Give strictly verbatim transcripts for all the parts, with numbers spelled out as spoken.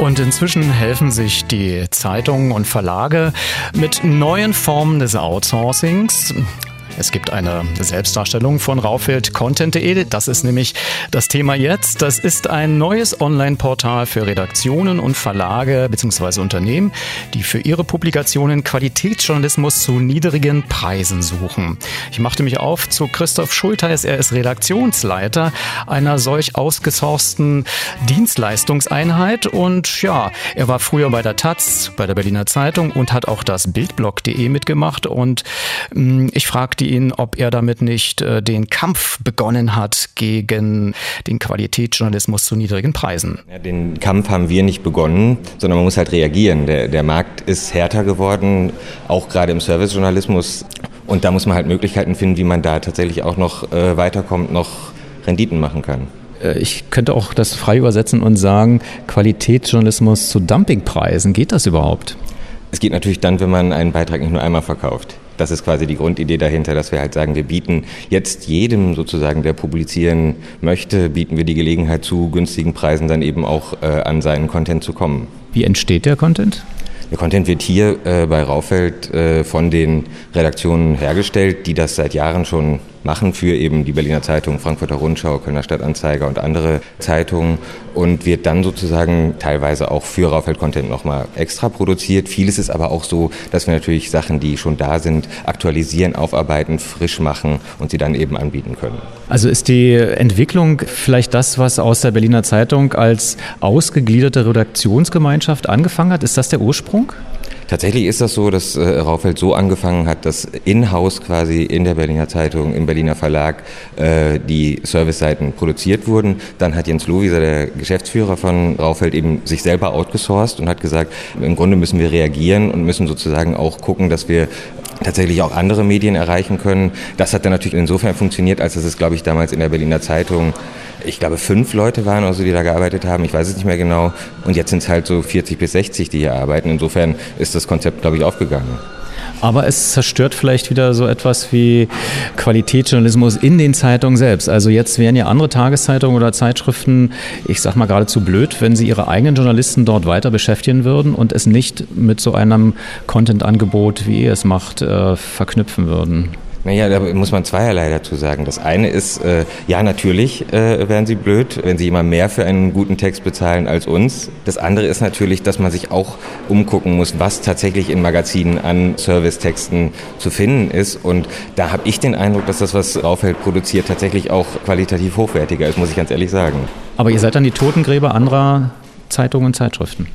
Und inzwischen helfen sich die Zeitungen und Verlage mit neuen Formen des Outsourcings. Es gibt eine Selbstdarstellung von Raufeld Content punkt de. Das ist nämlich das Thema jetzt. Das ist ein neues Online-Portal für Redaktionen und Verlage bzw. Unternehmen, die für ihre Publikationen Qualitätsjournalismus zu niedrigen Preisen suchen. Ich machte mich auf zu Christoph Schultheis. Er ist Redaktionsleiter einer solch ausgesourcten Dienstleistungseinheit. Und ja, er war früher bei der Taz, bei der Berliner Zeitung und hat auch das Bildblog punkt de mitgemacht. Und mh, ich fragte ihn, ob er damit nicht äh, den Kampf begonnen hat gegen den Qualitätsjournalismus zu niedrigen Preisen. Ja, den Kampf haben wir nicht begonnen, sondern man muss halt reagieren. Der, der Markt ist härter geworden, auch gerade im Servicejournalismus. Und da muss man halt Möglichkeiten finden, wie man da tatsächlich auch noch äh, weiterkommt, noch Renditen machen kann. Ich könnte auch das frei übersetzen und sagen, Qualitätsjournalismus zu Dumpingpreisen. Geht das überhaupt? Es geht natürlich dann, wenn man einen Beitrag nicht nur einmal verkauft. Das ist quasi die Grundidee dahinter, dass wir halt sagen, wir bieten jetzt jedem sozusagen, der publizieren möchte, bieten wir die Gelegenheit zu, günstigen Preisen dann eben auch äh, an seinen Content zu kommen. Wie entsteht der Content? Der Content wird hier äh, bei Raufeld äh, von den Redaktionen hergestellt, die das seit Jahren schon machen für eben die Berliner Zeitung, Frankfurter Rundschau, Kölner Stadtanzeiger und andere Zeitungen und wird dann sozusagen teilweise auch für Raufeld Content nochmal extra produziert. Vieles ist aber auch so, dass wir natürlich Sachen, die schon da sind, aktualisieren, aufarbeiten, frisch machen und sie dann eben anbieten können. Also ist die Entwicklung vielleicht das, was aus der Berliner Zeitung als ausgegliederte Redaktionsgemeinschaft angefangen hat? Ist das der Ursprung? Tatsächlich ist das so, dass äh, Raufeld so angefangen hat, dass in-house quasi in der Berliner Zeitung, im Berliner Verlag äh, die Serviceseiten produziert wurden. Dann hat Jens Lohwieser, der Geschäftsführer von Raufeld, eben sich selber outgesourced und hat gesagt, im Grunde müssen wir reagieren und müssen sozusagen auch gucken, dass wir tatsächlich auch andere Medien erreichen können. Das hat dann natürlich insofern funktioniert, als dass es, glaube ich, damals in der Berliner Zeitung, ich glaube, fünf Leute waren oder so, die da gearbeitet haben. Ich weiß es nicht mehr genau. Und jetzt sind es halt so vierzig bis sechzig, die hier arbeiten. Insofern ist das Konzept, glaube ich, aufgegangen. Aber es zerstört vielleicht wieder so etwas wie Qualitätsjournalismus in den Zeitungen selbst. Also jetzt wären ja andere Tageszeitungen oder Zeitschriften, ich sag mal geradezu blöd, wenn sie ihre eigenen Journalisten dort weiter beschäftigen würden und es nicht mit so einem Content-Angebot, wie ihr es macht, äh, verknüpfen würden. Naja, da muss man zweierlei dazu sagen. Das eine ist, äh, ja, natürlich äh, wären sie blöd, wenn sie immer mehr für einen guten Text bezahlen als uns. Das andere ist natürlich, dass man sich auch umgucken muss, was tatsächlich in Magazinen an Servicetexten zu finden ist. Und da habe ich den Eindruck, dass das, was Raufeld produziert, tatsächlich auch qualitativ hochwertiger ist, muss ich ganz ehrlich sagen. Aber ihr seid dann die Totengräber anderer Zeitungen und Zeitschriften?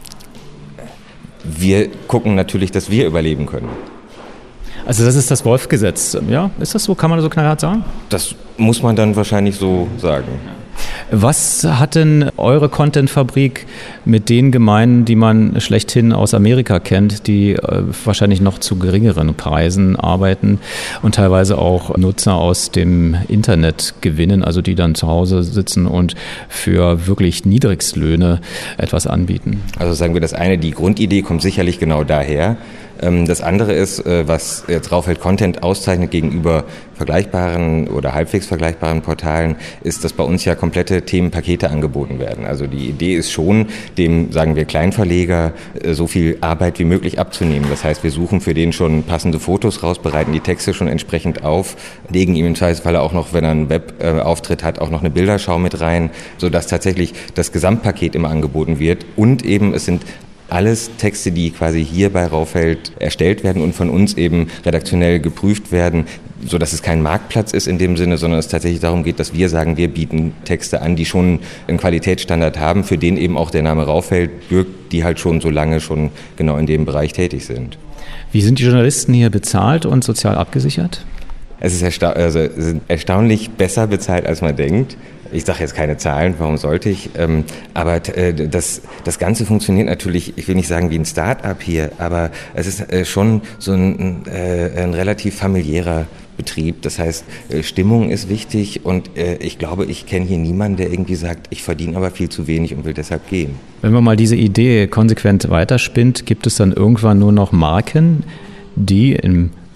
Wir gucken natürlich, dass wir überleben können. Also das ist das Wolf-Gesetz, ja? Ist das so? Kann man das so knallhart sagen? Das muss man dann wahrscheinlich so sagen. Was hat denn eure Content-Fabrik mit den gemein, die man schlechthin aus Amerika kennt, die äh, wahrscheinlich noch zu geringeren Preisen arbeiten und teilweise auch Nutzer aus dem Internet gewinnen, also die dann zu Hause sitzen und für wirklich Niedrigstlöhne etwas anbieten? Also sagen wir das eine, die Grundidee kommt sicherlich genau daher. Das andere ist, was jetzt Raufeld Content auszeichnet gegenüber vergleichbaren oder halbwegs vergleichbaren Portalen, ist, dass bei uns ja komplette Themenpakete angeboten werden. Also die Idee ist schon, dem, sagen wir, Kleinverleger so viel Arbeit wie möglich abzunehmen. Das heißt, wir suchen für den schon passende Fotos raus, bereiten die Texte schon entsprechend auf, legen ihm im Zweifelsfalle auch noch, wenn er einen Webauftritt hat, auch noch eine Bilderschau mit rein, sodass tatsächlich das Gesamtpaket immer angeboten wird. Und eben, es sind alles Texte, die quasi hier bei Raufeld erstellt werden und von uns eben redaktionell geprüft werden, so dass es kein Marktplatz ist in dem Sinne, sondern es tatsächlich darum geht, dass wir sagen, wir bieten Texte an, die schon einen Qualitätsstandard haben, für den eben auch der Name Raufeld birgt, die halt schon so lange schon genau in dem Bereich tätig sind. Wie sind die Journalisten hier bezahlt und sozial abgesichert? Es ist ersta- also, es ist erstaunlich besser bezahlt, als man denkt. Ich sage jetzt keine Zahlen, warum sollte ich? Ähm, aber äh, das, das Ganze funktioniert natürlich, ich will nicht sagen wie ein Start-up hier, aber es ist äh, schon so ein, äh, ein relativ familiärer Betrieb. Das heißt, äh, Stimmung ist wichtig und äh, ich glaube, ich kenne hier niemanden, der irgendwie sagt, ich verdiene aber viel zu wenig und will deshalb gehen. Wenn man mal diese Idee konsequent weiterspinnt, gibt es dann irgendwann nur noch Marken, die im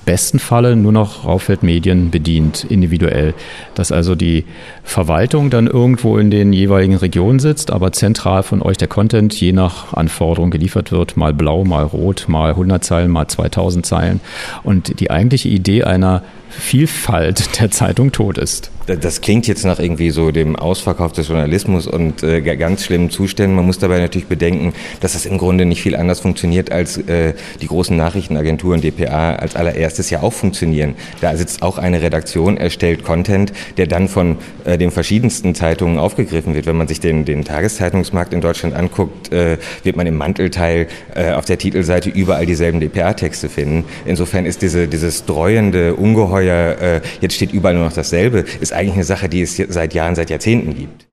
besten Falle nur noch Raufeld Medien bedient, individuell. Dass also die Verwaltung dann irgendwo in den jeweiligen Regionen sitzt, aber zentral von euch der Content je nach Anforderung geliefert wird, mal blau, mal rot, mal hundert Zeilen, mal zweitausend Zeilen. Und die eigentliche Idee einer Vielfalt der Zeitung tot ist. Das klingt jetzt nach irgendwie so dem Ausverkauf des Journalismus und äh, ganz schlimmen Zuständen. Man muss dabei natürlich bedenken, dass das im Grunde nicht viel anders funktioniert, als äh, die großen Nachrichtenagenturen, D P A, als allererstes ja auch funktionieren. Da sitzt auch eine Redaktion, erstellt Content, der dann von äh, den verschiedensten Zeitungen aufgegriffen wird. Wenn man sich den, den Tageszeitungsmarkt in Deutschland anguckt, äh, wird man im Mantelteil äh, auf der Titelseite überall dieselben D P A-Texte finden. Insofern ist diese, dieses dreuende Ungeheuer, äh, jetzt steht überall nur noch dasselbe, ist eigentlich eine Sache, die es seit Jahren, seit Jahrzehnten gibt.